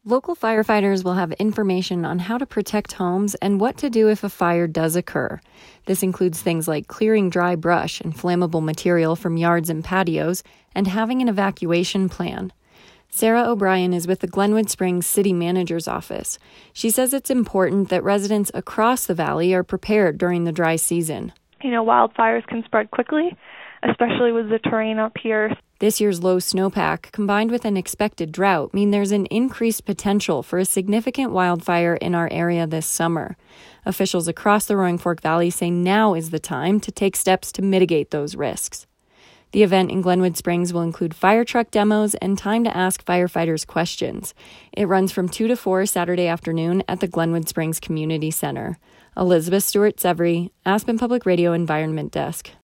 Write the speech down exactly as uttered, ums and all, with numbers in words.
Local firefighters will have information on how to protect homes and what to do if a fire does occur. This includes things like clearing dry brush and flammable material from yards and patios and having an evacuation plan. Sarah O'Brien is with the Glenwood Springs City Manager's Office. She says it's important that residents across the valley are prepared during the dry season. You know, wildfires can spread quickly, especially with the terrain up here. This year's low snowpack, combined with an expected drought, mean there's an increased potential for a significant wildfire in our area this summer. Officials across the Roaring Fork Valley say now is the time to take steps to mitigate those risks. The event in Glenwood Springs will include fire truck demos and time to ask firefighters questions. It runs from two to four Saturday afternoon at the Glenwood Springs Community Center. Elizabeth Stewart-Severy, Aspen Public Radio Environment Desk.